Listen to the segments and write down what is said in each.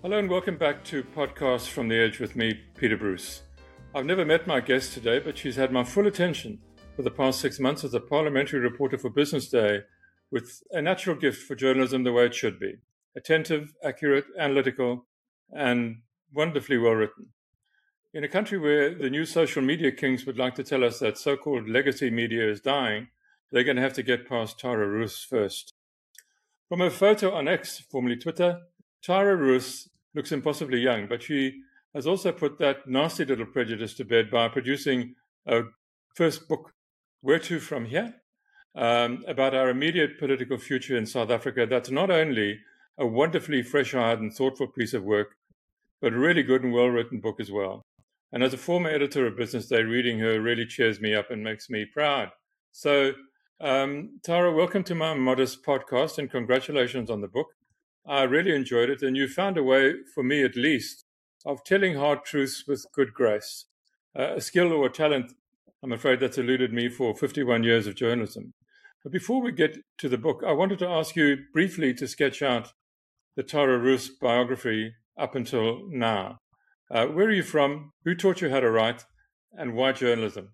Hello and welcome back to Podcasts from the Edge with me, Peter Bruce. I've never met my guest today, but she's had my full attention for the past 6 months as a parliamentary reporter for Business Day, with a natural gift for journalism the way it should be: attentive, accurate, analytical, and wonderfully well written. In a country where the new social media kings would like to tell us that so-called legacy media is dying, they're going to have to get past Tara Roos first. From her photo on X, formerly Twitter, Tara Roos looks impossibly young, but she has also put that nasty little prejudice to bed by producing a first book, Where To From Here, about our immediate political future in South Africa. That's not only a wonderfully fresh-eyed and thoughtful piece of work, but a really good and well-written book as well. And as a former editor of Business Day, reading her really cheers me up and makes me proud. So, Tara, welcome to my modest podcast and congratulations on the book. I really enjoyed it, and you found a way, for me at least, of telling hard truths with good grace. A skill or a talent, I'm afraid, that's eluded me for 51 years of journalism. But before we get to the book, I wanted to ask you briefly to sketch out the Tara Roos biography up until now. Where are you from? Who taught you how to write? And why journalism?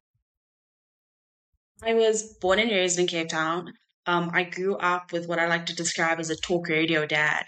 I was born and raised in Cape Town. I grew up with what I like to describe as a talk radio dad.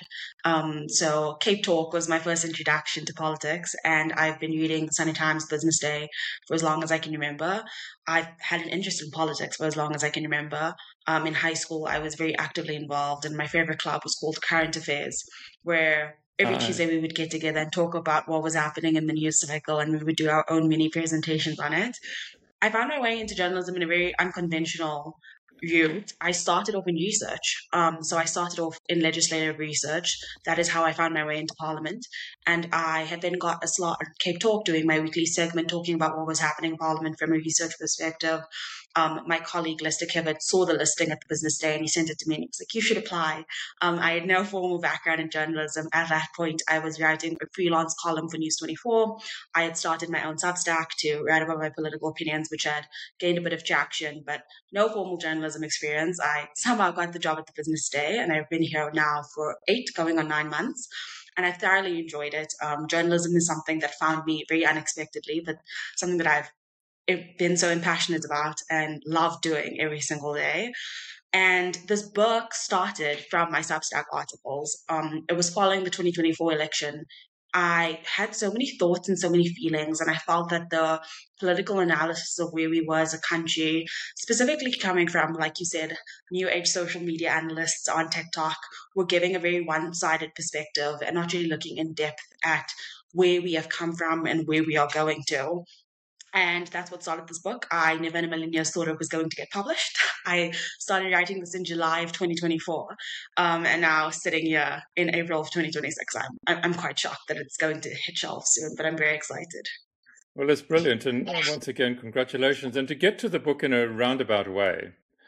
So Cape Talk was my first introduction to politics, and I've been reading Sunday Times Business Day for as long as I can remember. I've had an interest in politics for as long as I can remember. In high school, I was very actively involved, and my favorite club was called Current Affairs, where every Tuesday we would get together and talk about what was happening in the news cycle, and we would do our own mini presentations on it. I found my way into journalism in a very unconventional route. I started off in research. So I started off in legislative research. That is how I found my way into Parliament. And I had then got a slot at Cape Talk doing my weekly segment talking about what was happening in Parliament from a research perspective. My colleague Lester Kivett saw the listing at the Business Day and he sent it to me and he was like, "You should apply." I had no formal background in journalism. At that point, I was writing a freelance column for News 24. I had started my own Substack to write about my political opinions, which had gained a bit of traction, but no formal journalism experience. I somehow got the job at the Business Day, and I've been here now for 8, going on 9 months. And I've thoroughly enjoyed it. Journalism is something that found me very unexpectedly, but something that I've been so passionate about and love doing every single day. And this book started from my Substack articles. It was following the 2024 election. I had so many thoughts and so many feelings, and I felt that the political analysis of where we were as a country, specifically coming from, like you said, new age social media analysts on TikTok, were giving a very one-sided perspective and not really looking in depth at where we have come from and where we are going to. And that's what started this book. I never in a million years thought it was going to get published. I started writing this in July of 2024. And now sitting here in April of 2026, I'm quite shocked that it's going to hit shelves soon, but I'm very excited. Well, it's brilliant. And once again, congratulations. And to get to the book in a roundabout way,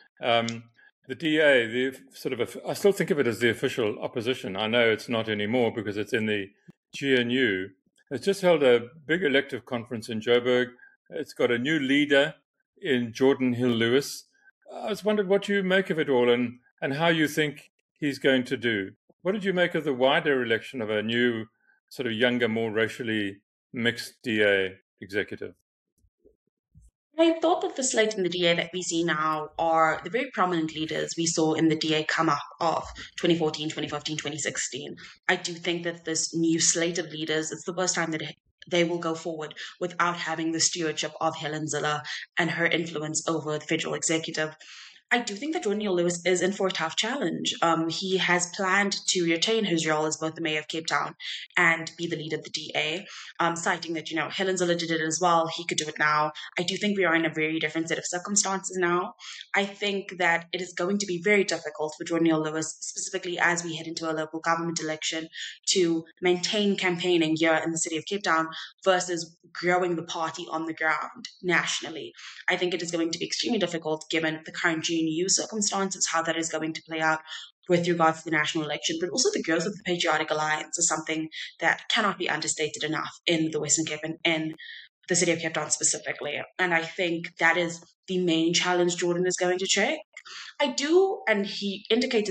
the DA, I still think of it as the official opposition. I know it's not anymore because it's in the GNU. It's just held a big elective conference in Joburg. It's got a new leader in Jordan Hill-Lewis. I was wondering what you make of it all and how you think he's going to do. What did you make of the wider election of a new, sort of younger, more racially mixed DA executive? I thought that the slate in the DA that we see now are the very prominent leaders we saw in the DA come up of 2014, 2015, 2016. I do think that this new slate of leaders, it's the first time that they will go forward without having the stewardship of Helen Zille and her influence over the federal executive. I do think that Jordan Hill-Lewis is in for a tough challenge. He has planned to retain his role as both the mayor of Cape Town and be the leader of the DA, citing that, Helen Zille did it as well. He could do it now. I do think we are in a very different set of circumstances now. I think that it is going to be very difficult for Jordan Hill-Lewis, specifically as we head into a local government election, to maintain campaigning here in the city of Cape Town versus growing the party on the ground nationally. I think it is going to be extremely difficult given the current GNU circumstances, how that is going to play out with regards to the national election, but also the growth of the Patriotic Alliance is something that cannot be understated enough in the Western Cape and in the city of Cape Town specifically. And I think that is the main challenge Jordan is going to take. I do, and he indicated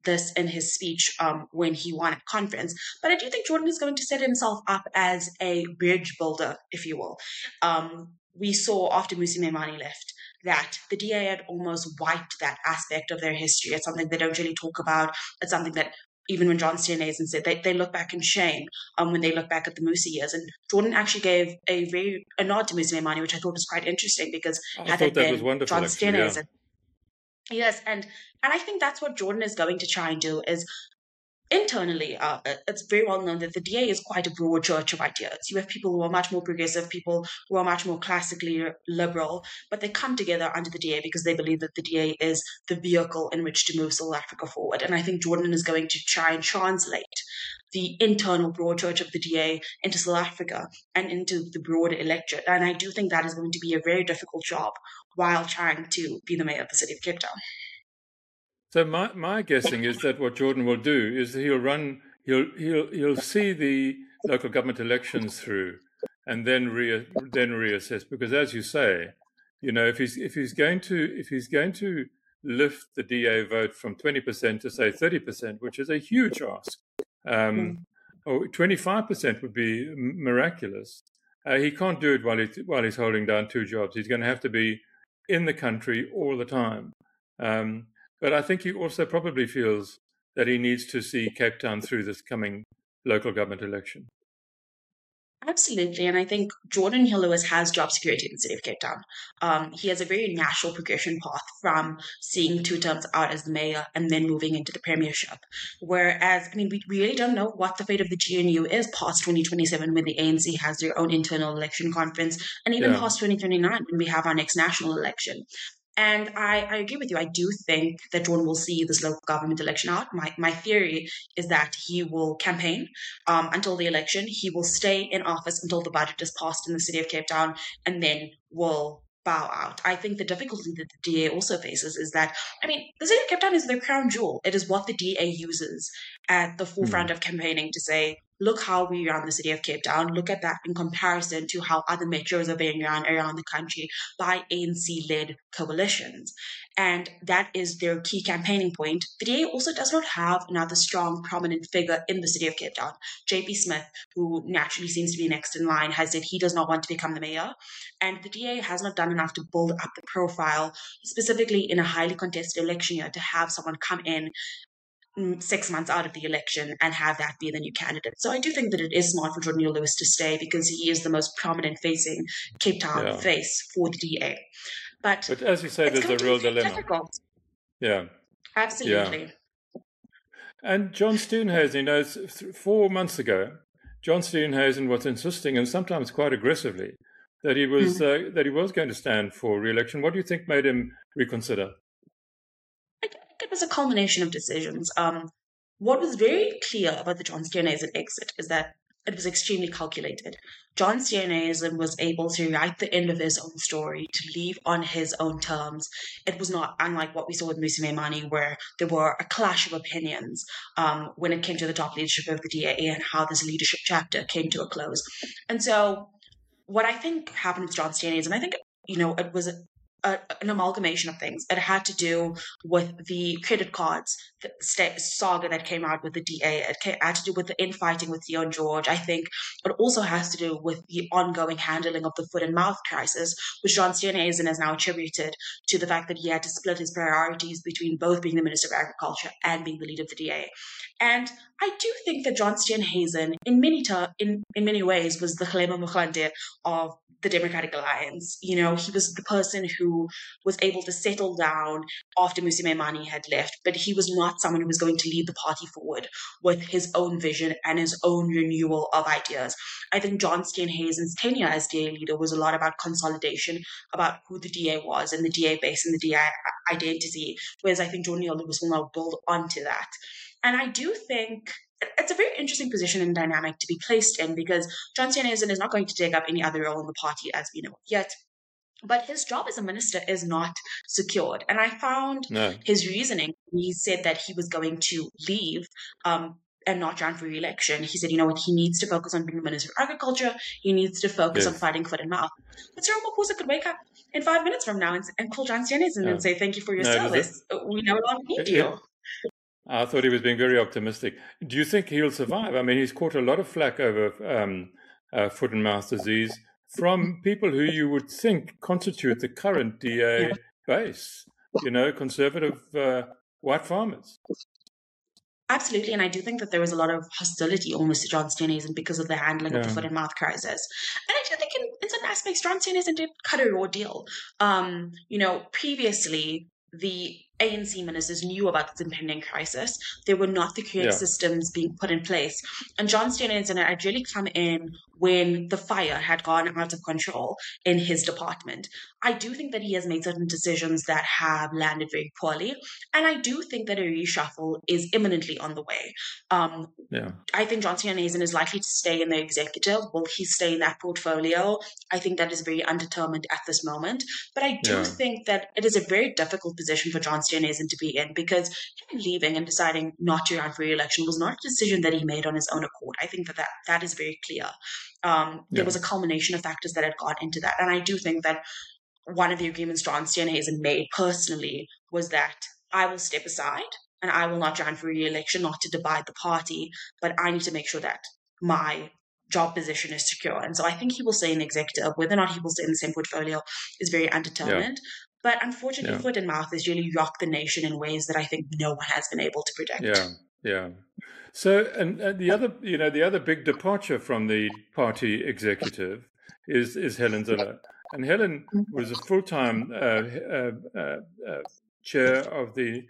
this in his speech when he won at conference. But I do think Jordan is going to set himself up as a bridge builder, if you will. We saw after Mmusi Maimane left that the DA had almost wiped that aspect of their history. It's something they don't really talk about. It's something that even when John Steenhuisen said they look back in shame when they look back at the Mmusi years. And Jordan actually gave a nod to Mmusi Maimane, which I thought was quite interesting because I thought that was wonderful, John actually, Steenhuisen. Yes, and I think that's what Jordan is going to try and do is internally, it's very well known that the DA is quite a broad church of ideas. You have people who are much more progressive, people who are much more classically liberal, but they come together under the DA because they believe that the DA is the vehicle in which to move South Africa forward. And I think Jordan is going to try and translate the internal broad church of the DA into South Africa and into the broader electorate. And I do think that is going to be a very difficult job while trying to be the mayor of the city of Cape Town. So my guessing is that what Jordan will do is he'll see the local government elections through, and then reassess. Because as you say, if he's going to lift the DA vote from 20% to say 30%, which is a huge ask, or 25% would be miraculous. He can't do it while he's holding down two jobs. He's going to have to be in the country all the time. But I think he also probably feels that he needs to see Cape Town through this coming local government election. Absolutely. And I think Jordan Hill-Lewis has job security in the city of Cape Town. He has a very natural progression path from seeing 2 terms out as the mayor and then moving into the premiership. Whereas, we really don't know what the fate of the GNU is past 2027 when the ANC has their own internal election conference, and even past 2029 when we have our next national election. And I agree with you. I do think that Jordan will see this local government election out. My theory is that he will campaign until the election. He will stay in office until the budget is passed in the city of Cape Town, and then will bow out. I think the difficulty that the DA also faces is that, the city of Cape Town is their crown jewel. It is what the DA uses at the forefront of campaigning to say, look how we run the city of Cape Town. Look at that in comparison to how other metros are being run around the country by ANC-led coalitions. And that is their key campaigning point. The DA also does not have another strong, prominent figure in the city of Cape Town. JP Smith, who naturally seems to be next in line, has said he does not want to become the mayor. And the DA has not done enough to build up the profile, specifically in a highly contested election year, to have someone come in 6 months out of the election and have that be the new candidate. So I do think that it is smart for Jordan Hill-Lewis to stay because he is the most prominent facing Cape Town face for the DA. But as you say, there's a real dilemma. Difficult. Yeah. Absolutely. Yeah. And John Steenhuisen, 4 months ago, John Steenhuisen was insisting, and sometimes quite aggressively, that he was going to stand for re-election. What do you think made him reconsider? It was a culmination of decisions. What was very clear about the John Steenhuisen exit is that it was extremely calculated. John Steenhuisen was able to write the end of his own story, to leave on his own terms. It was not unlike what we saw with Mmusi Maimane, where there were a clash of opinions when it came to the top leadership of the DA and how this leadership chapter came to a close. And so what I think happened with John Steenhuisen, I think, it was an amalgamation of things. It had to do with the credit cards saga that came out with the DA. It had to do with the infighting with Theon George. I think it also has to do with the ongoing handling of the foot and mouth crisis, which John Steenhuisen has now attributed to the fact that he had to split his priorities between both being the Minister of Agriculture and being the leader of the DA. And I do think that John Steenhuisen, in many ways, was the Kgalema Motlanthe of the Democratic Alliance. He was the person who was able to settle down after Mmusi Maimane had left, but he was not someone who was going to lead the party forward with his own vision and his own renewal of ideas. I think John Steenhuisen's tenure as DA leader was a lot about consolidation, about who the DA was and the DA base and the DA identity, whereas I think Jordan Hill-Lewis will now build onto that. And I do think it's a very interesting position and dynamic to be placed in because John Steenhuisen is not going to take up any other role in the party as we know it yet. But his job as a minister is not secured. And I found his reasoning. He said that he was going to leave and not run for re-election. He said, he needs to focus on being the Minister of Agriculture. He needs to focus on fighting foot and mouth. But Cyril Maposa could wake up in 5 minutes from now and call John Steenhuisen and say, thank you for your service. We no longer need you. I thought he was being very optimistic. Do you think he'll survive? I mean, he's caught a lot of flack over foot and mouth disease from people who you would think constitute the current DA base, conservative white farmers. Absolutely, and I do think that there was a lot of hostility almost to John Steenhuisen because of the handling of the foot and mouth crisis. And I do think in certain aspects, John Steenhuisen did cut a raw deal. Previously, the ANC ministers knew about this impending crisis. There were not the correct systems being put in place. And John Steenhuisen had really come in when the fire had gone out of control in his department. I do think that he has made certain decisions that have landed very poorly. And I do think that a reshuffle is imminently on the way. I think John Steenhuisen is likely to stay in the executive. Will he stay in that portfolio? I think that is very undetermined at this moment. But I do think that it is a very difficult position for John Steenhuisen to be in, because him leaving and deciding not to run for re-election was not a decision that he made on his own accord. I think that is very clear. There was a culmination of factors that had gone into that. And I do think that one of the agreements John Steenhuisen made personally was that I will step aside and I will not run for re-election, not to divide the party, but I need to make sure that my job position is secure. And so I think he will stay in the executive. Whether or not he will stay in the same portfolio is very undetermined. But unfortunately, foot and mouth has really rocked the nation in ways that I think no one has been able to predict. Yeah. So, and the other big departure from the party executive is Helen Zille. And Helen was a full-time chair of the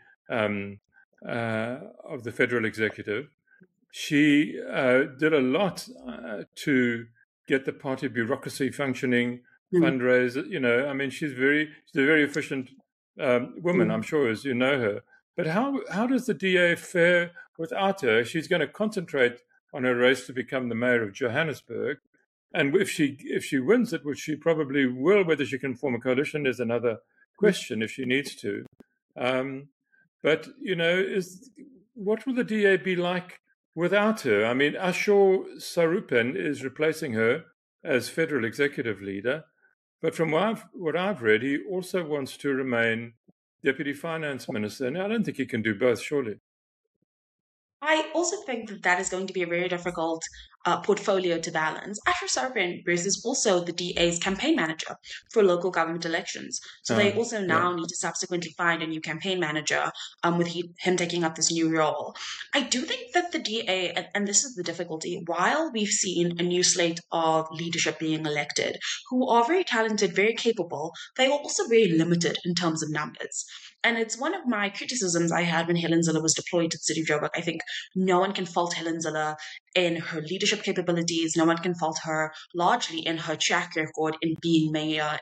federal executive. She did a lot to get the party bureaucracy functioning, fundraise. I mean, she's a very efficient woman, I'm sure, as you know her. But how does the DA fare without her? She's going to concentrate on her race to become the mayor of Johannesburg. And if she wins it, which she probably will, whether she can form a coalition is another question if she needs to. But, what will the DA be like without her? I mean, Ashore Sarupen is replacing her as federal executive leader. But from what I've read, he also wants to remain deputy finance minister. And I don't think he can do both, surely. I also think that is going to be a very difficult portfolio to balance. Ashore Sarupen is also the DA's campaign manager for local government elections. So they also now need to subsequently find a new campaign manager with him taking up this new role. I do think that the DA, and this is the difficulty, while we've seen a new slate of leadership being elected, who are very talented, very capable, they are also very limited in terms of numbers. And it's one of my criticisms I had when Helen Zille was deployed to the city of Joburg. I think no one can fault Helen Zille in her leadership capabilities. No one can fault her largely in her track record in being mayor,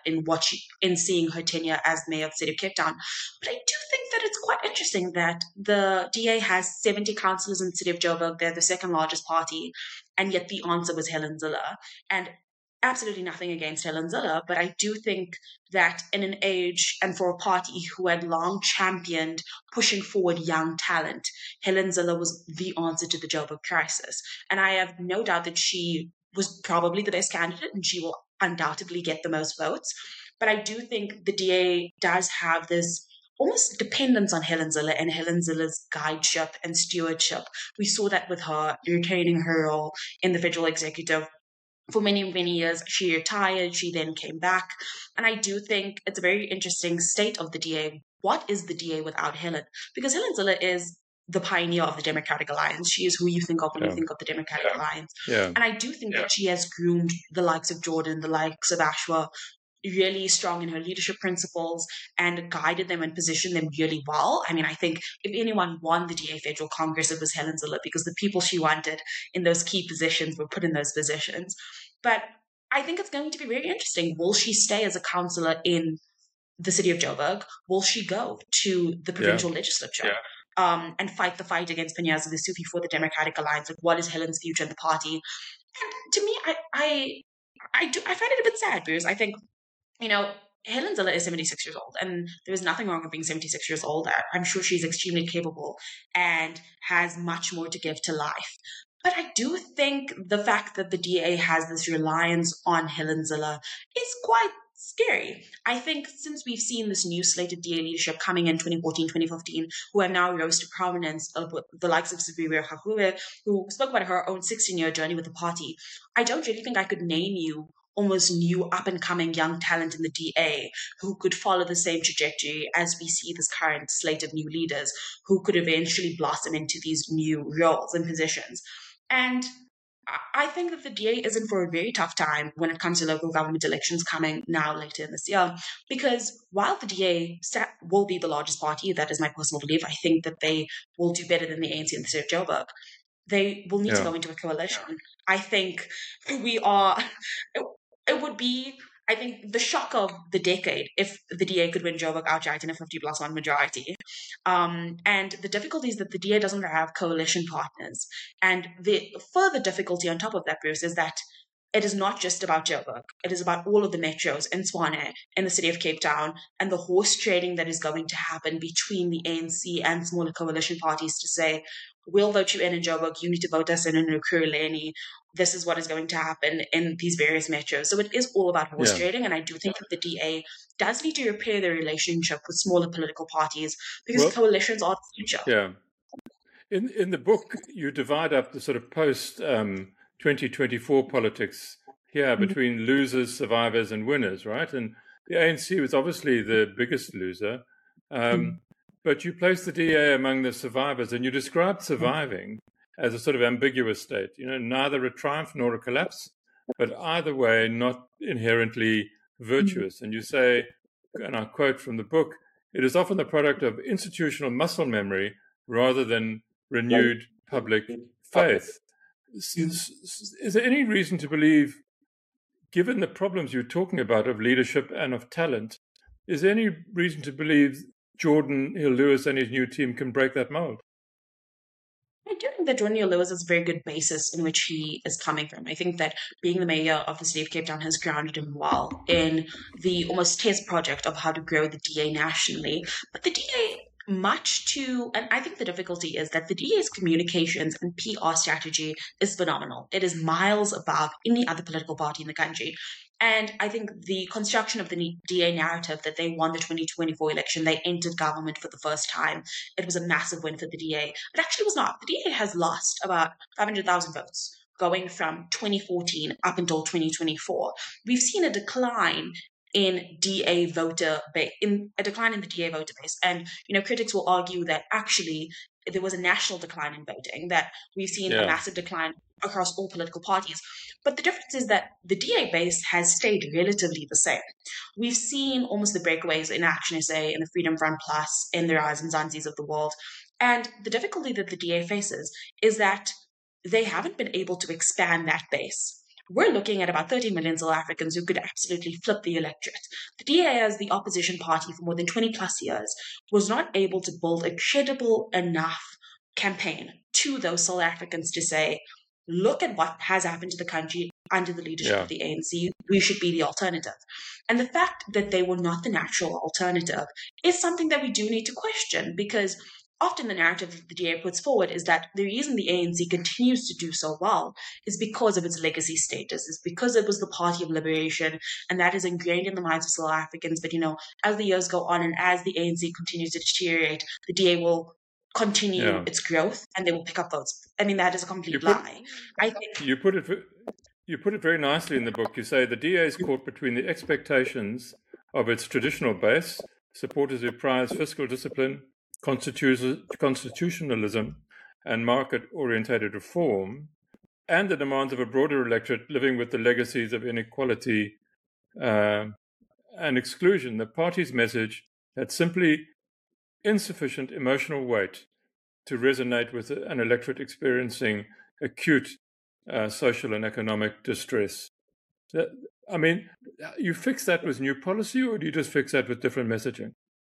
in seeing her tenure as mayor of the city of Cape Town. But I do think that it's quite interesting that the DA has 70 councillors in the city of Joburg. They're the second largest party, and yet the answer was Helen Zille. And absolutely nothing against Helen Zille, but I do think that in an age and for a party who had long championed pushing forward young talent, Helen Zille was the answer to the Joburg crisis. And I have no doubt that she was probably the best candidate and she will undoubtedly get the most votes. But I do think the DA does have this almost dependence on Helen Zille and Helen Zille's guideship and stewardship. We saw that with her retaining her role in the federal executive. For many, many years, she retired. She then came back. And I do think it's a very interesting state of the DA. What is the DA without Helen? Because Helen Zille is the pioneer of the Democratic Alliance. She is who you think of when you think of the Democratic Alliance. And I do think that she has groomed the likes of Jordan, the likes of Ashwa, really strong in her leadership principles and guided them and positioned them really well. I mean, I think if anyone won the DA Federal Congress, it was Helen Zille, because the people she wanted in those key positions were put in those positions. But I think it's going to be very interesting. Will she stay as a councillor in the city of Joburg? Will she go to the provincial legislature? And fight the fight against Panyaza Lesufi for the Democratic Alliance? Like, what is Helen's future in the party? And to me, I find it a bit sad, because I think, Helen Zille is 76 years old, and there is nothing wrong with being 76 years old. I'm sure she's extremely capable and has much more to give to life. But I do think the fact that the DA has this reliance on Helen Zille is quite scary. I think since we've seen this new slated DA leadership coming in 2014, 2015, who have now rose to prominence, the likes of Sibiwe Gagobe, who spoke about her own 16-year journey with the party, I don't really think I could name you almost new up-and-coming young talent in the DA who could follow the same trajectory as we see this current slate of new leaders who could eventually blossom into these new roles and positions. And I think that the DA is in for a very tough time when it comes to local government elections coming now later in this year, because while the DA will be the largest party, that is my personal belief, I think that they will do better than the ANC in the state of Joburg. They will need to go into a coalition. I think we are... It would be, I think, the shock of the decade if the DA could win Joburg outright in a 50+1 majority. And the difficulty is that the DA doesn't have coalition partners. And the further difficulty on top of that, Bruce, is that it is not just about Joburg. It is about all of the metros in Tshwane, in the city of Cape Town, and the horse trading that is going to happen between the ANC and smaller coalition parties to say, we'll vote you in Joburg, you need to vote us in Ekurhuleni. This is what is going to happen in these various metros. So it is all about horse trading, and I do think that the DA does need to repair their relationship with smaller political parties because coalitions are the future. Yeah. In the book, you divide up the sort of post 2024 politics here between losers, survivors, and winners, right? And the ANC was obviously the biggest loser, but you place the DA among the survivors, and you describe surviving as a sort of ambiguous state, neither a triumph nor a collapse, but either way, not inherently virtuous. And you say, and I quote from the book, it is often the product of institutional muscle memory rather than renewed public faith. Is there any reason to believe, given the problems you're talking about of leadership and of talent, is there any reason to believe Jordan Hill-Lewis and his new team can break that mold? I do think that Jordan Hill-Lewis is a very good basis in which he is coming from. I think that being the mayor of the city of Cape Town has grounded him well in the almost test project of how to grow the DA nationally. But the DA, and I think the difficulty is that the DA's communications and PR strategy is phenomenal. It is miles above any other political party in the country. And I think the construction of the DA narrative that they won the 2024 election, they entered government for the first time, it was a massive win for the DA. It actually was not. The DA has lost about 500,000 votes going from 2014 up until 2024. We've seen a decline in DA voter base, in the DA voter base. And, critics will argue that actually there was a national decline in voting, that we've seen a massive decline across all political parties. But the difference is that the DA base has stayed relatively the same. We've seen almost the breakaways in Action SA, in the Freedom Front Plus, in the Rise and Zanzis of the world. And the difficulty that the DA faces is that they haven't been able to expand that base. We're looking at about 30 million South Africans who could absolutely flip the electorate. The DA, as the opposition party for more than 20 plus years, was not able to build a credible enough campaign to those South Africans to say, look at what has happened to the country under the leadership of the ANC. We should be the alternative. And the fact that they were not the natural alternative is something that we do need to question, because often the narrative that the DA puts forward is that the reason the ANC continues to do so well is because of its legacy status, is because it was the party of liberation, and that is ingrained in the minds of South Africans. But, as the years go on and as the ANC continues to deteriorate, the DA will continue its growth and they will pick up votes. I mean, that is a complete lie. I think you put it very nicely in the book. You say the DA is caught between the expectations of its traditional base, supporters who prize fiscal discipline, constitutionalism, and market-orientated reform, and the demands of a broader electorate living with the legacies of inequality and exclusion. The party's message had simply insufficient emotional weight to resonate with an electorate experiencing acute social and economic distress. I mean, you fix that with new policy, or do you just fix that with different messaging?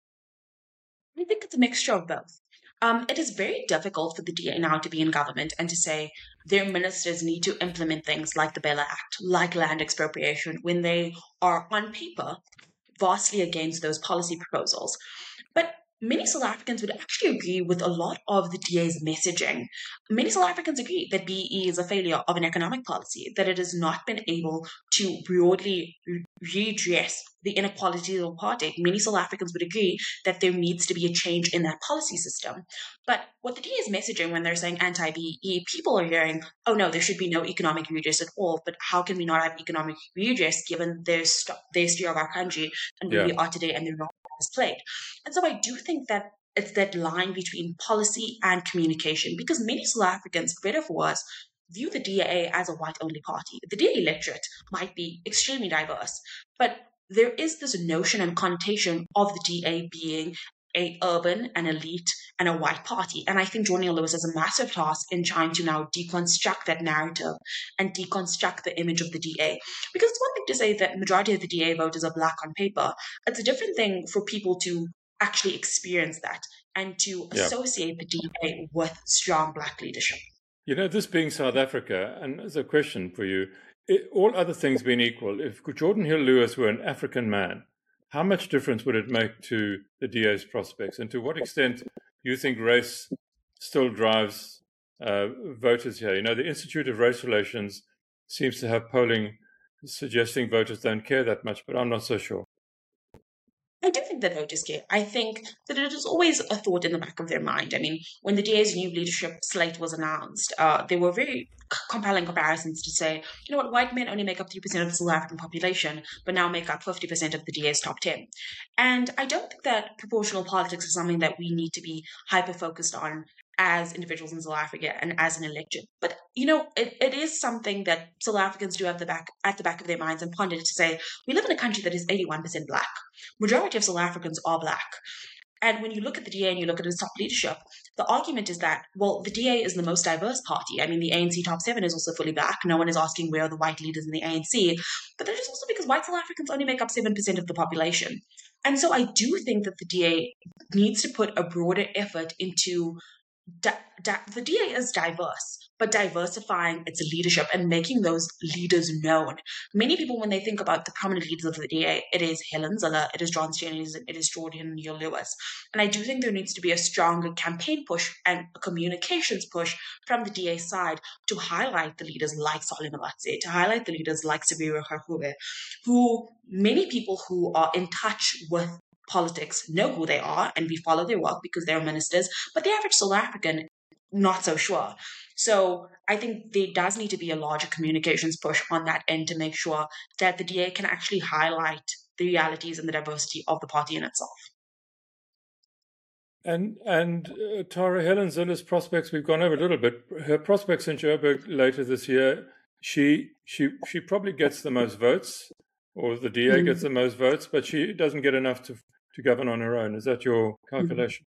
I think it's a mixture of both. It is very difficult for the DA now to be in government and to say their ministers need to implement things like the Bella Act, like land expropriation, when they are on paper vastly against those policy proposals. But many South Africans would actually agree with a lot of the DA's messaging. Many South Africans agree that BE is a failure of an economic policy, that it has not been able to broadly redress the inequalities of apartheid, many South Africans would agree that there needs to be a change in that policy system. But what the DA is messaging when they're saying anti-BEE, people are hearing, oh no, there should be no economic redress at all. But how can we not have economic redress given their history of our country and where we are today and the role that is played? And so I do think that it's that line between policy and communication, because many South Africans, for better or for worse, view the DA as a white-only party. The DA electorate might be extremely diverse, but there is this notion and connotation of the DA being a urban, an elite, and a white party. And I think Geordin Hill-Lewis has a massive task in trying to now deconstruct that narrative and deconstruct the image of the DA. Because it's one thing to say that majority of the DA voters are black on paper. It's a different thing for people to actually experience that and to associate the DA with strong black leadership. You know, this being South Africa, and as a question for you, all other things being equal, if Geordin Hill-Lewis were an African man, how much difference would it make to the DA's prospects? And to what extent do you think race still drives voters here? You know, the Institute of Race Relations seems to have polling suggesting voters don't care that much, but I'm not so sure. I do think that voters care. I think that it is always a thought in the back of their mind. I mean, when the DA's new leadership slate was announced, there were very compelling comparisons to say, you know what, white men only make up 3% of the South African population, but now make up 50% of the DA's top 10. And I don't think that proportional politics is something that we need to be hyper-focused on as individuals in South Africa and as an electorate. But, you know, it is something that South Africans do have at the back of their minds and ponder to say, we live in a country that is 81% black. Majority of South Africans are black. And when you look at the DA and you look at its top leadership, the argument is that, well, the DA is the most diverse party. I mean, the ANC top 7 is also fully black. No one is asking where are the white leaders in the ANC. But that is also because white South Africans only make up 7% of the population. And so I do think that the DA needs to put a broader effort into the DA is diverse, but diversifying its leadership and making those leaders known. Many people, when they think about the prominent leaders of the DA, it is Helen Zille, it is John Steenhuisen, it is Geordin Hill-Lewis. And I do think there needs to be a stronger campaign push and a communications push from the DA side to highlight the leaders like Solly Malatsi, to highlight the leaders like Sabiro Harhube, who many people who are in touch with politics know who they are and we follow their work because they're ministers, but the average South African, not so sure. So I think there does need to be a larger communications push on that end to make sure that the DA can actually highlight the realities and the diversity of the party in itself. And Tara, Helen Zille's prospects, we've gone over a little bit. Her prospects in Joburg later this year, she probably gets the most votes, or the DA gets the most votes, but she doesn't get enough to govern on her own. Is that your calculation?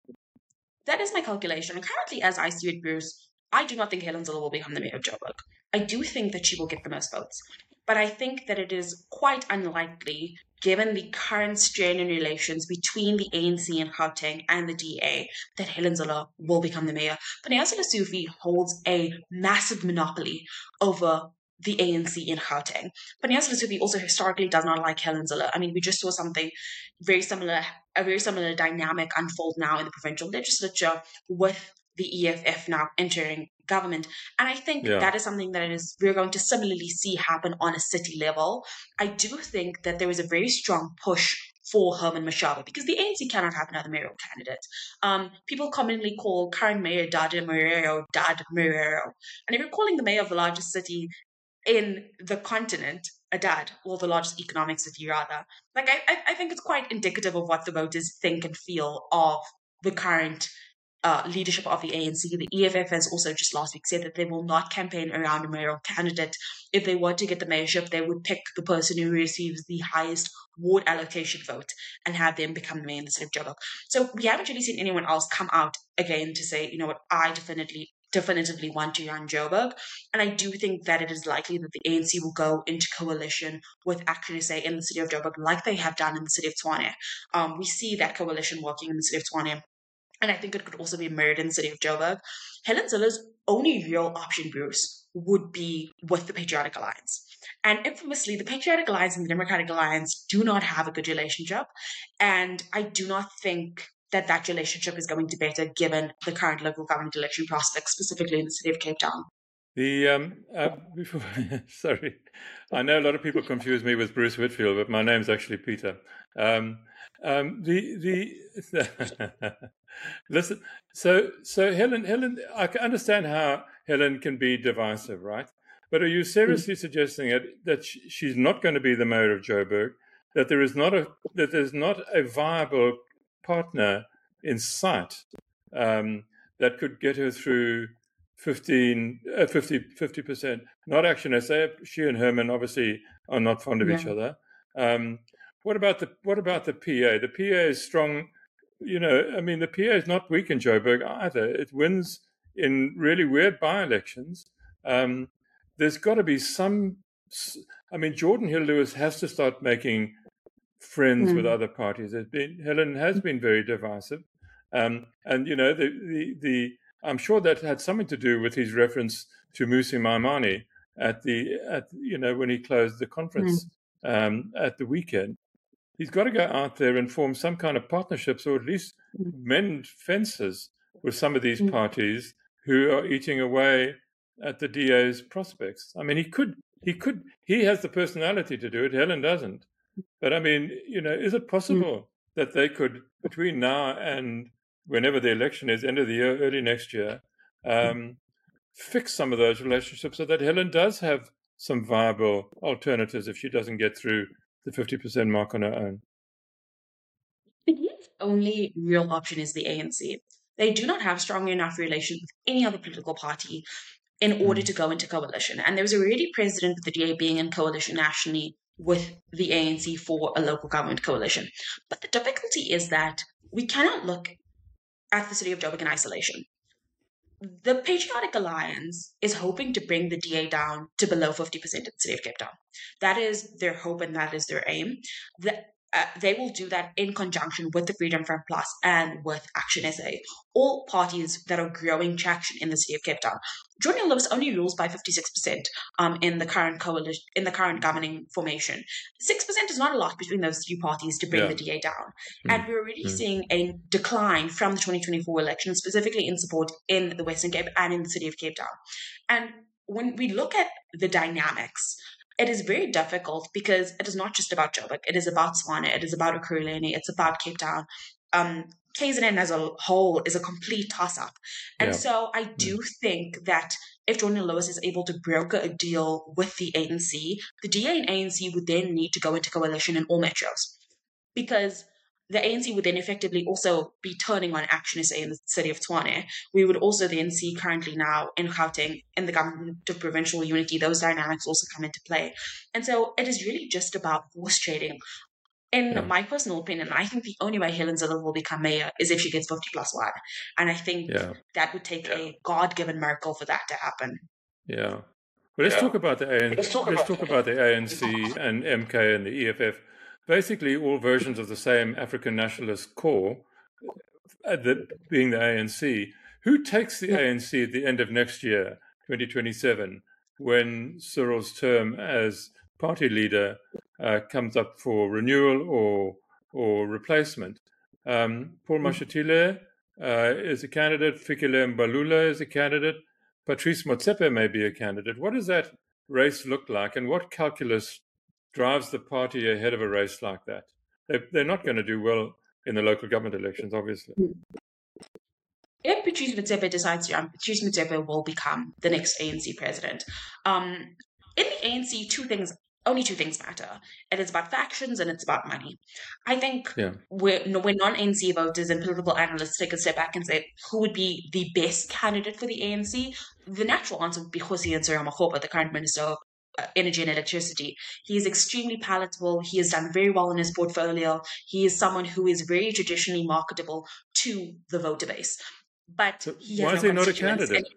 That is my calculation. Currently, as I see it, Bruce, I do not think Helen Zille will become the mayor of Joburg. I do think that she will get the most votes. But I think that it is quite unlikely, given the current strain in relations between the ANC in Gauteng and the DA, that Helen Zille will become the mayor. Panayasa Lesufi holds a massive monopoly over the ANC in Gauteng. Panayasa Lesufi also historically does not like Helen Zille. I mean, we just saw something a very similar dynamic unfold now in the provincial legislature with the EFF now entering government. And I think that is something that we're going to similarly see happen on a city level. I do think that there is a very strong push for Herman Mashaba because the ANC cannot have another mayoral candidate. People commonly call current mayor Dad Moreiro. And if you're calling the mayor of the largest city in the continent a dad, or the largest economic city rather, like I think it's quite indicative of what the voters think and feel of the current leadership of the ANC. The EFF has also just last week said that they will not campaign around a mayoral candidate. If they were to get the mayorship, they would pick the person who receives the highest ward allocation vote and have them become the mayor in the city of Joburg. So we haven't really seen anyone else come out again to say, you know what, I definitively want to run Joburg. And I do think that it is likely that the ANC will go into coalition with actually, say, in the city of Joburg, like they have done in the city of Tshwane. We see that coalition working in the city of Tshwane. And I think it could also be mirrored in the city of Joburg. Helen Zille's only real option, Bruce, would be with the Patriotic Alliance. And infamously, the Patriotic Alliance and the Democratic Alliance do not have a good relationship. And I do not think that relationship is going to better given the current local government election prospects, specifically in the city of Cape Town. Before, sorry, I know a lot of people confuse me with Bruce Whitfield, but my name's actually Peter. Listen. So Helen, I can understand how Helen can be divisive, right? But are you seriously suggesting that she's not going to be the mayor of Joburg? That there's not a viable partner in sight that could get her through 50%. Not Action SA. She and Herman obviously are not fond of each other. What about the PA? The PA is strong. The PA is not weak in Joburg either. It wins in really weird by-elections. There's got to be some. Jordan Hill-Lewis has to start making friends with other parties. Helen has been very divisive, and I'm sure that had something to do with his reference to Musi Maimane when he closed the conference at the weekend. He's got to go out there and form some kind of partnerships, or at least mend fences with some of these parties who are eating away at the DA's prospects. I mean, he has the personality to do it. Helen doesn't. But is it possible that they could, between now and whenever the election is, end of the year, early next year, fix some of those relationships so that Helen does have some viable alternatives if she doesn't get through the 50% mark on her own? The only real option is the ANC. They do not have strong enough relations with any other political party in order to go into coalition. And there was already precedent with the DA being in coalition nationally with the ANC for a local government coalition. But the difficulty is that we cannot look at the city of Joburg in isolation. The Patriotic Alliance is hoping to bring the DA down to below 50% in the city of Cape Town. That is their hope and that is their aim. They will do that in conjunction with the Freedom Front Plus and with Action SA, all parties that are growing traction in the city of Cape Town. Jordan Hill-Lewis only rules by 56% in the current coalition, in the current governing formation. 6% is not a lot between those two parties to bring the DA down. And we're already seeing a decline from the 2024 election, specifically in support in the Western Cape and in the city of Cape Town. And when we look at the dynamics, it is very difficult because it is not just about Joburg. It is about Tshwane. It is about Ekurhuleni. It's about Cape Town. KZN as a whole is a complete toss-up. And so I do think that if Jordan Hill-Lewis is able to broker a deal with the ANC, the DA and ANC would then need to go into coalition in all metros. Because the ANC would then effectively also be turning on Action SA in the city of Tshwane. We would also then see currently now in Gauteng, in the government of provincial unity, those dynamics also come into play. And so it is really just about horse trading. In my personal opinion, I think the only way Helen Zille will become mayor is if she gets 50+1. And I think that would take a God-given miracle for that to happen. Yeah. Well, let's talk about the ANC. Let's talk about the ANC and MK and the EFF. Basically, all versions of the same African nationalist core, being the ANC. Who takes the ANC at the end of next year, 2027, when Cyril's term as party leader comes up for renewal or replacement? Paul Mashatile is a candidate. Fikile Mbalula is a candidate. Patrice Motsepe may be a candidate. What does that race look like, and what calculus drives the party ahead of a race like that? They're not going to do well in the local government elections, obviously. If Patrice Motsepe decides to run, Patrice Motsepe will become the next ANC president. In the ANC, only two things matter. It is about factions and it's about money. I think when non-ANC voters and political analysts take a step back and say who would be the best candidate for the ANC, the natural answer would be Kgosi Makgopa, the current Minister of Energy and Electricity. He is extremely palatable. He has done very well in his portfolio. He is someone who is very traditionally marketable to the voter base. But why is he not a candidate?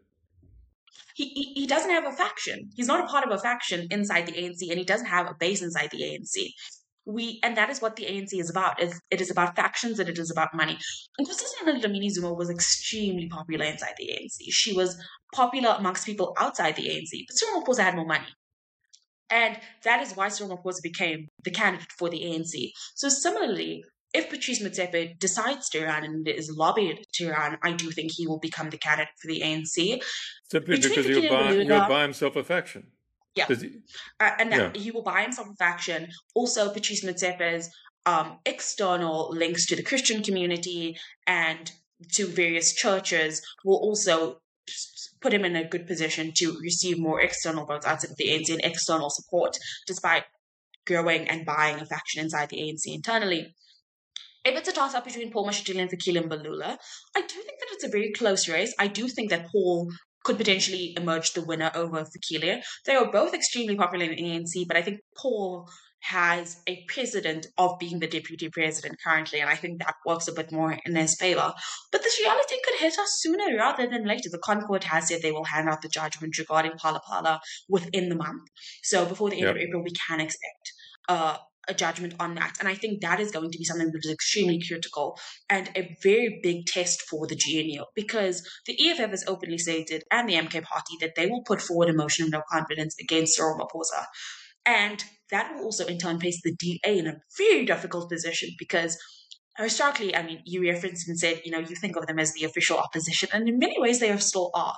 He doesn't have a faction. He's not a part of a faction inside the ANC, and he doesn't have a base inside the ANC. And that is what the ANC is about. It is about factions and it is about money. And Nkosazana Dlamini Zuma was extremely popular inside the ANC. She was popular amongst people outside the ANC, but Cyril Ramaphosa had more money. And that is why Cyril Ramaphosa became the candidate for the ANC. So similarly, if Patrice Motsepe decides to run and is lobbied to run, I do think he will become the candidate for the ANC. Simply because he'll buy himself a faction. Yeah. And that he will buy himself a faction. Also, Patrice Motsepe's external links to the Christian community and to various churches will also put him in a good position to receive more external votes outside of the ANC and external support, despite growing and buying a faction inside the ANC internally. If it's a toss-up between Paul Mashatile and Fikile Mbalula, I do think that it's a very close race. I do think that Paul could potentially emerge the winner over Fikile. They are both extremely popular in the ANC, but I think Paul has a precedent of being the deputy president currently, and I think that works a bit more in his favor. But this reality could hit us sooner rather than later. The ConCourt has said they will hand out the judgment regarding Phala Phala within the month. So before the end of April, we can expect a judgment on that. And I think that is going to be something that is extremely critical and a very big test for the GNU, because the EFF has openly stated, and the MK party, that they will put forward a motion of no confidence against Cyril Ramaphosa. And that will also in turn place the DA in a very difficult position, because historically, I mean, you referenced and said, you think of them as the official opposition, and in many ways they still are.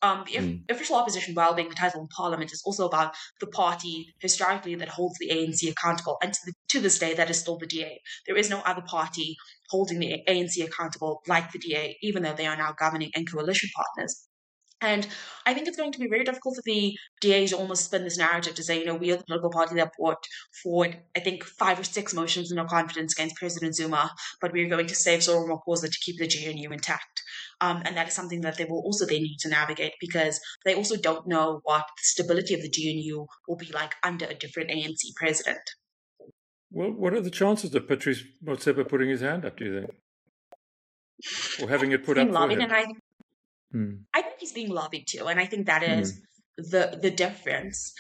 The official opposition, while being the title in Parliament, is also about the party historically that holds the ANC accountable, and to this day, that is still the DA. There is no other party holding the ANC accountable like the DA, even though they are now governing and coalition partners. And I think it's going to be very difficult for the DA to almost spin this narrative to say, we are the political party that brought forward, I think, 5 or 6 motions of no confidence against President Zuma, but we're going to save Cyril Ramaphosa to keep the GNU intact. And that is something that they will also then need to navigate, because they also don't know what the stability of the GNU will be like under a different ANC president. Well, what are the chances of Patrice Motsepe putting his hand up, do you think? Or having it put up for him? I think he's being lobbied too, and I think that is the difference.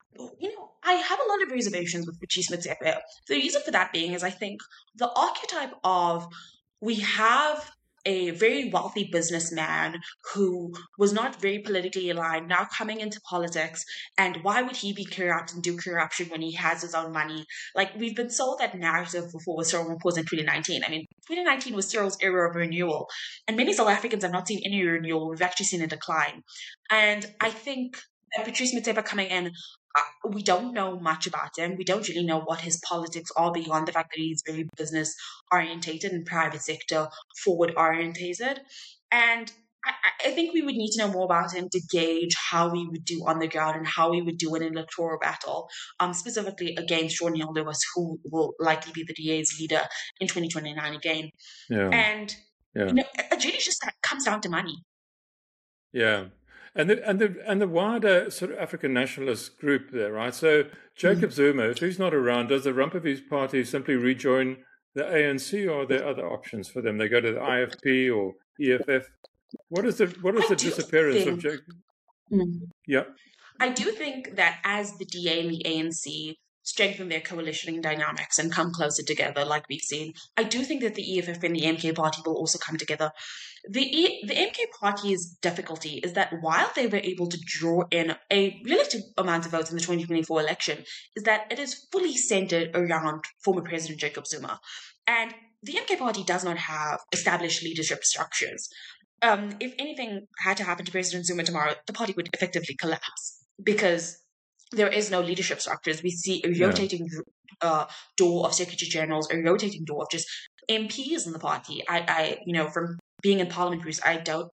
I have a lot of reservations with Patrice Motsepe. The reason for that being is I think the archetype of we have a very wealthy businessman who was not very politically aligned, now coming into politics, and why would he be corrupt and do corruption when he has his own money? Like, we've been sold that narrative before with Cyril Ramaphosa in 2019. I mean, 2019 was Cyril's era of renewal, and many South Africans have not seen any renewal. We've actually seen a decline. And I think that Patrice Motsepe coming in, we don't know much about him. We don't really know what his politics are beyond the fact that he's very business orientated and private sector forward orientated. And I think we would need to know more about him to gauge how we would do on the ground and how we would do in an electoral battle, specifically against Shaun Neil-Lewis, who will likely be the DA's leader in 2029 again. And it really just comes down to money. Yeah. And the wider sort of African nationalist group there, right? So Jacob Zuma, if he's not around, does the rump of his party simply rejoin the ANC, or are there other options for them? They go to the IFP or EFF. What is the disappearance of Jacob? Yeah, I do think that as the DA and the ANC strengthen their coalitioning dynamics and come closer together, like we've seen, I do think that the EFF and the MK party will also come together. The MK party's difficulty is that while they were able to draw in a relative amount of votes in the 2024 election, is that it is fully centered around former President Jacob Zuma. And the MK party does not have established leadership structures. If anything had to happen to President Zuma tomorrow, the party would effectively collapse, because there is no leadership structures. We see a rotating door of secretary generals, a rotating door of just MPs in the party. I from being in Parliament, Bruce, I don't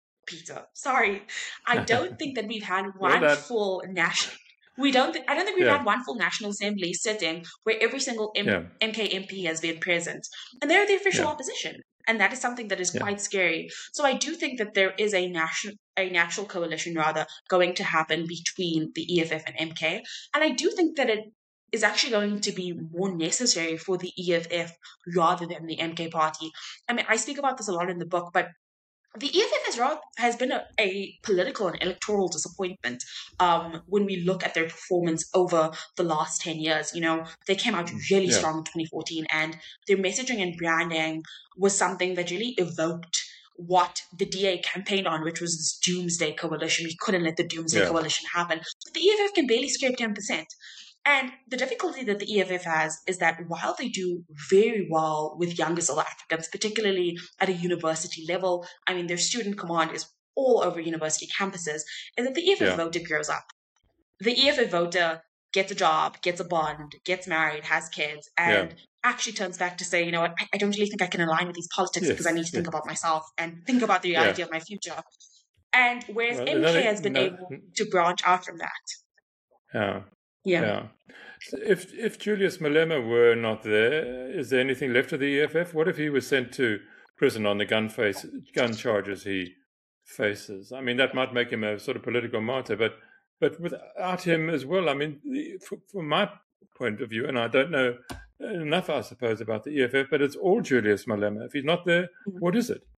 think that we've had one full national. I don't think we've had one full National Assembly sitting where every single MK MP has been present, and they're the official opposition. And that is something that is quite scary. So I do think that there is a natural coalition going to happen between the EFF and MK. And I do think that it is actually going to be more necessary for the EFF rather than the MK party. I mean, I speak about this a lot in the book, but the EFF has been a political and electoral disappointment when we look at their performance over the last 10 years. They came out really strong in 2014, and their messaging and branding was something that really evoked what the DA campaigned on, which was this doomsday coalition. We couldn't let the doomsday coalition happen. But the EFF can barely scrape 10%. And the difficulty that the EFF has is that while they do very well with younger South Africans, particularly at a university level, I mean, their student command is all over university campuses, is that the EFF voter grows up. The EFF voter gets a job, gets a bond, gets married, has kids, and actually turns back to say, you know what, I don't really think I can align with these politics because I need to think about myself and think about the reality of my future. And whereas MK has been able to branch out from that. Yeah. So if Julius Malema were not there, is there anything left of the EFF? What if he was sent to prison on the gun charges he faces? I mean, that might make him a sort of political martyr, but without him as well, I mean, from my point of view, and I don't know enough, I suppose, about the EFF, but it's all Julius Malema. If he's not there, what is it?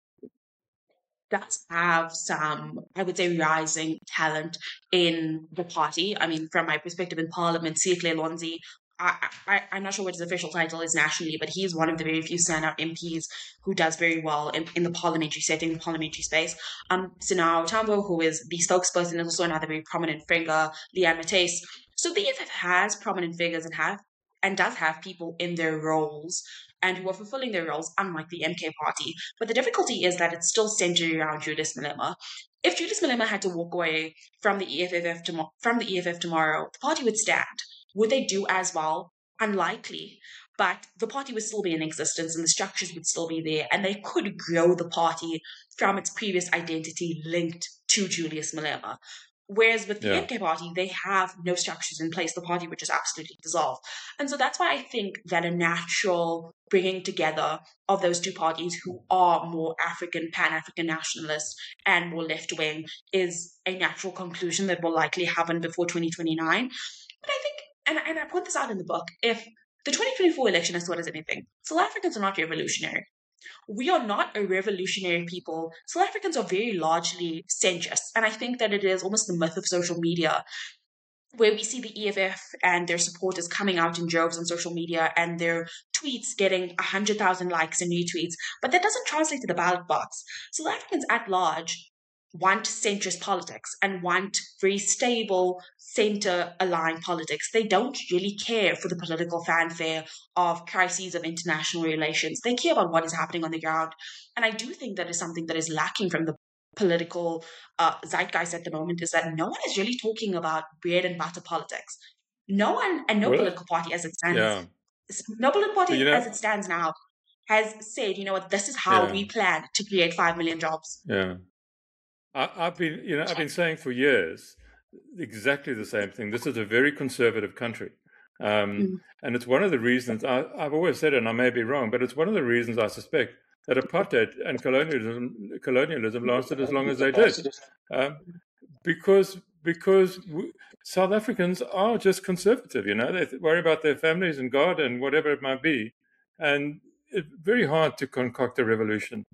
Does have some, I would say, rising talent in the party. I mean, from my perspective in Parliament, Sihle Lonzi, I'm not sure what his official title is nationally, but he's one of the very few standout MPs who does very well in the parliamentary setting, the parliamentary space. Sinao Tambo, who is the spokesperson, is also another very prominent figure, Leanne Matthys. So the EFF has prominent figures and does have people in their roles and who are fulfilling their roles, unlike the MK party. But the difficulty is that it's still centered around Julius Malema. If Julius Malema had to walk away from the EFF tomorrow, the party would stand. Would they do as well? Unlikely. But the party would still be in existence and the structures would still be there, and they could grow the party from its previous identity linked to Julius Malema. Whereas with the MK party, they have no structures in place. The party would just absolutely dissolve. And so that's why I think that a natural bringing together of those two parties who are more African, Pan-African nationalists and more left-wing is a natural conclusion that will likely happen before 2029. But I think, and I put this out in the book, if the 2024 election has taught us anything, South Africans are not revolutionary. We are not a revolutionary people. South Africans are very largely centrist. And I think that it is almost the myth of social media where we see the EFF and their supporters coming out in droves on social media and their tweets getting 100,000 likes and retweets. But that doesn't translate to the ballot box. South Africans at large want centrist politics and want very stable, center-aligned politics. They don't really care for the political fanfare of crises of international relations. They care about what is happening on the ground. And I do think that is something that is lacking from the political zeitgeist at the moment, is that no one is really talking about bread and butter politics. No one, and no political party as it stands, no political party as it stands now has said, you know what, this is how we plan to create 5 million jobs. Yeah. I've been saying for years exactly the same thing. This is a very conservative country. And it's one of the reasons, I've always said it, and I may be wrong, but it's one of the reasons I suspect that apartheid and colonialism lasted as long as they did. Because South Africans are just conservative, they worry about their families and God and whatever it might be. And it's very hard to concoct a revolution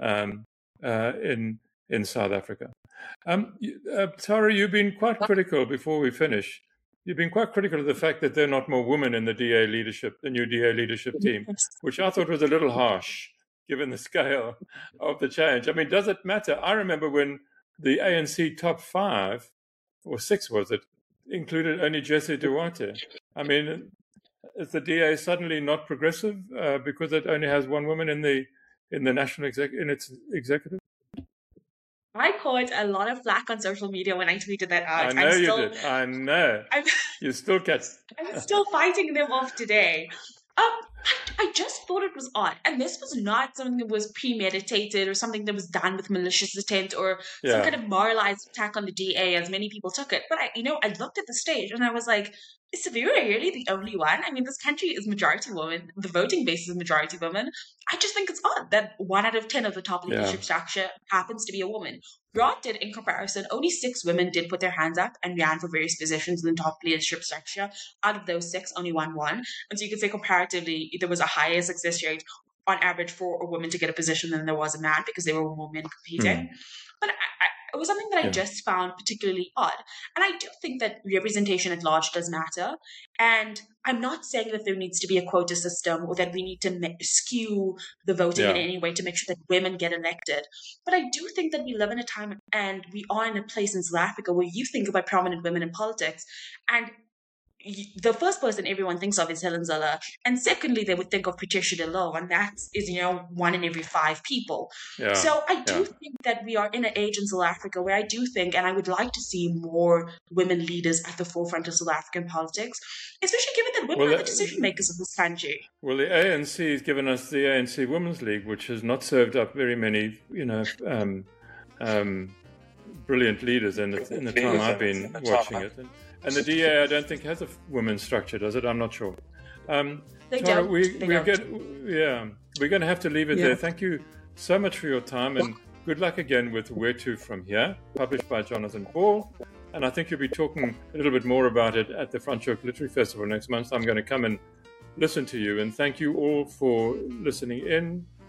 in South Africa. Tara, you've been quite critical, before we finish, you've been quite critical of the fact that there are not more women in the DA leadership, the new DA leadership team, which I thought was a little harsh, given the scale of the change. I mean, does it matter? I remember when the ANC top 5, or 6 was it, included only Jessie Duarte. I mean, is the DA suddenly not progressive because it only has one woman in the national in its executive? I caught a lot of flack on social media when I tweeted that out. I know you did. I know. You still catch. I'm still fighting them off today. I just thought it was odd. And this was not something that was premeditated or something that was done with malicious intent or some kind of moralized attack on the DA, as many people took it. But I looked at the stage and I was like, is Savira really the only one? I mean, this country is majority women. The voting base is majority women. I just think it's odd that 1 out of 10 of the top leadership structure happens to be a woman. Broad did, in comparison, only 6 women did put their hands up and ran for various positions in the top leadership structure. Out of those 6, only one won. And so you could say comparatively, there was a higher success rate on average for a woman to get a position than there was a man because there were women competing. But it was something that I just found particularly odd. And I do think that representation at large does matter. And I'm not saying that there needs to be a quota system or that we need to skew the voting in any way to make sure that women get elected. But I do think that we live in a time and we are in a place in South Africa where you think about prominent women in politics and the first person everyone thinks of is Helen Zeller, and secondly, they would think of Patricia DeLille, and that is, 1 in every 5 people. Yeah, So I do think that we are in an age in South Africa where I do think, and I would like to see more women leaders at the forefront of South African politics, especially given that women are the decision makers of this country. Well, the ANC has given us the ANC Women's League, which has not served up very many, brilliant leaders in the time I've been watching it. And the DA, I don't think, has a women's structure, does it? I'm not sure. Tara, we're going to have to leave it there. Thank you so much for your time, and good luck again with Where To From Here, published by Jonathan Ball. And I think you'll be talking a little bit more about it at the Franschhoek Literary Festival next month. I'm going to come and listen to you. And thank you all for listening in.